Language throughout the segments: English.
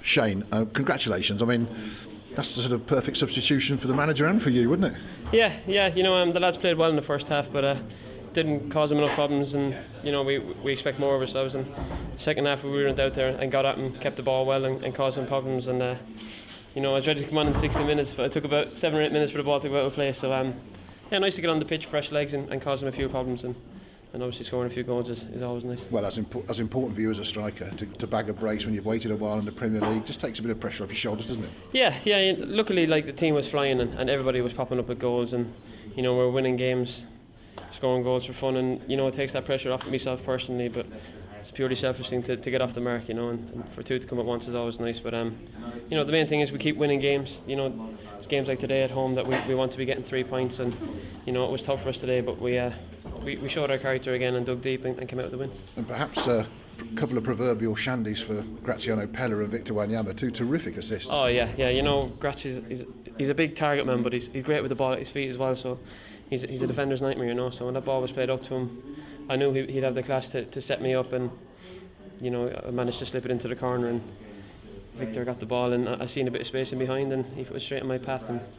Shane, congratulations. I mean, that's the sort of perfect substitution for the manager and for you, wouldn't it? Yeah. The lads played well in the first half, but didn't cause them enough problems, and we expect more of ourselves. And the second half we went out there and got at them, kept the ball well, and caused them problems. And I was ready to come on in 60 minutes, but it took about 7 or 8 minutes for the ball to go out of play. So nice to get on the pitch, fresh legs, and cause them a few problems. And obviously scoring a few goals is always nice. Well, as important for you as a striker to bag a brace when you've waited a while in the Premier League just takes a bit of pressure off your shoulders, doesn't it? Yeah. Luckily, the team was flying and everybody was popping up with goals, and we're winning games, scoring goals for fun, and it takes that pressure off myself personally. But it's a purely selfish thing to get off the mark, and for two to come at once is always nice. But the main thing is we keep winning games. It's games like today at home that we want to be getting 3 points, and it was tough for us today, but we showed our character again and dug deep and came out with the win. And perhaps a couple of proverbial shandies for Graziano Pella and Victor Wanyama, two terrific assists. Oh yeah. Grazi's he's a big target man, but he's great with the ball at his feet as well. So he's a defender's nightmare, So when that ball was played up to him, I knew he'd have the class to set me up, and I managed to slip it into the corner, and Victor got the ball, and I seen a bit of space in behind, and he was straight in my path, and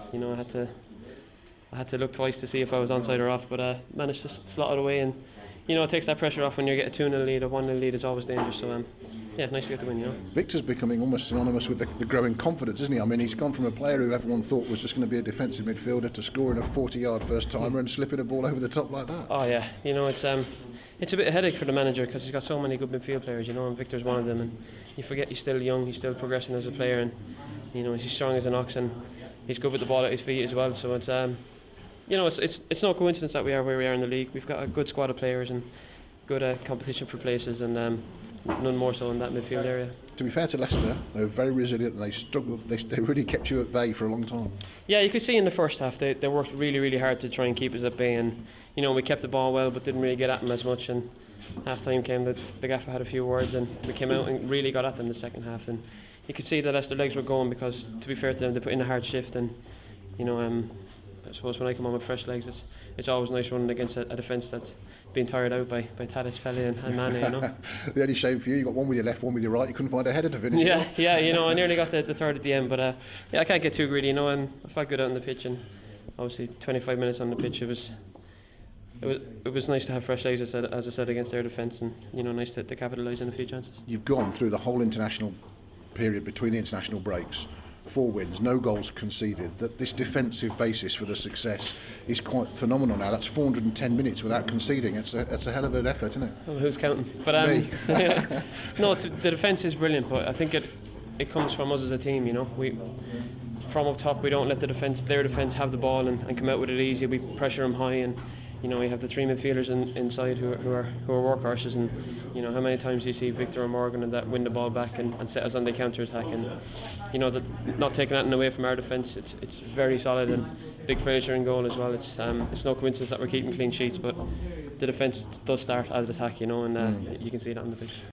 I had to look twice to see if I was onside or off, but I managed to slot it away, and it takes that pressure off when you get a 2-0 lead. A 1-0 lead is always dangerous, so nice to get the win. Victor's becoming almost synonymous with the growing confidence, isn't he? I mean, he's gone from a player who everyone thought was just going to be a defensive midfielder to scoring a 40-yard first timer and slipping a ball over the top like that. Oh yeah, it's a bit of a headache for the manager because he's got so many good midfield players, and Victor's one of them, and you forget he's still young, he's still progressing as a player, and he's strong as an ox, and he's good with the ball at his feet as well. So it's it's no coincidence that we are where we are in the league. We've got a good squad of players and good competition for places, and none more so in that midfield area. To be fair to Leicester, they were very resilient and they struggled. They really kept you at bay for a long time. Yeah, you could see in the first half they worked really hard to try and keep us at bay, and we kept the ball well but didn't really get at them as much. And half time came, the gaffer had a few words, and we came out and really got at them the second half. And you could see that Leicester legs were going because, to be fair to them, they put in a hard shift, and I suppose when I come on with fresh legs, it's always nice running against a defence that's been tired out by Tadic, Pelly and Mane. The only shame for you got one with your left, one with your right. You couldn't find a header to finish. Yeah. I nearly got the third at the end, but I can't get too greedy, and I felt good out on the pitch, and obviously 25 minutes on the pitch, it was nice to have fresh legs, as I said, against their defence, and nice to capitalise on a few chances. You've gone through the whole international period between the international breaks. 4 wins, no goals conceded. That this defensive basis for the success is quite phenomenal now. That's 410 minutes without conceding. It's a hell of an effort, isn't it? Well, who's counting? But me. No, the defence is brilliant, but I think it comes from us as a team. We from up top, we don't let their defence have the ball and come out with it easy. We pressure them high, and we have the 3 midfielders inside who are workhorses, and how many times you see Victor or Morgan and that win the ball back and set us on the counter attack, and that not taking that away from our defence. It's very solid, and big Fraser in goal as well. It's no coincidence that we're keeping clean sheets, but the defence does start as an attack, and you can see that on the pitch.